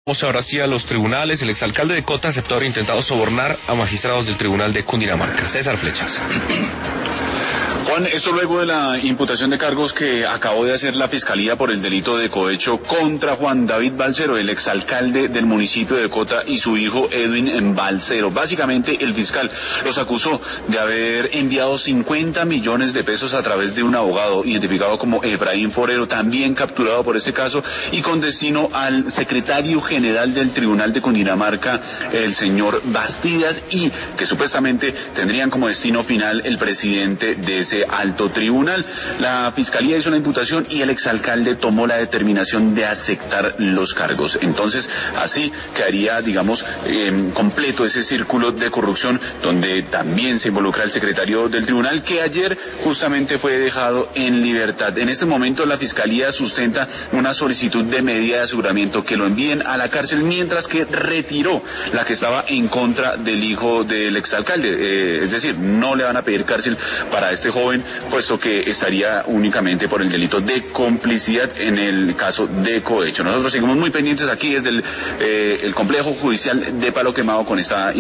Vamos ahora sí a los tribunales. El exalcalde de Cota aceptó haber intentado sobornar a magistrados del Tribunal de Cundinamarca. César Flechas. Juan, esto luego de la imputación de cargos que acabó de hacer la Fiscalía por el delito de cohecho contra Juan David Balcero, el exalcalde del municipio de Cota, y su hijo Edwin Balcero. Básicamente, el fiscal los acusó de haber enviado 50 millones de pesos a través de un abogado identificado como Efraín Forero, también capturado por este caso, y con destino al secretario general del Tribunal de Cundinamarca, el señor Bastidas, y que supuestamente tendrían como destino final el presidente de ese alto tribunal. La Fiscalía hizo la imputación y el exalcalde tomó la determinación de aceptar los cargos. Entonces, así quedaría, digamos, completo ese círculo de corrupción donde también se involucra el secretario del tribunal, que ayer justamente fue dejado en libertad. En este momento la Fiscalía sustenta una solicitud de medida de aseguramiento que lo envíen a la cárcel, mientras que retiró la que estaba en contra del hijo del exalcalde. Es decir, no le van a pedir cárcel para este joven, puesto que estaría únicamente por el delito de complicidad en el caso de cohecho. Nosotros seguimos muy pendientes aquí desde el complejo judicial de Palo Quemado con esta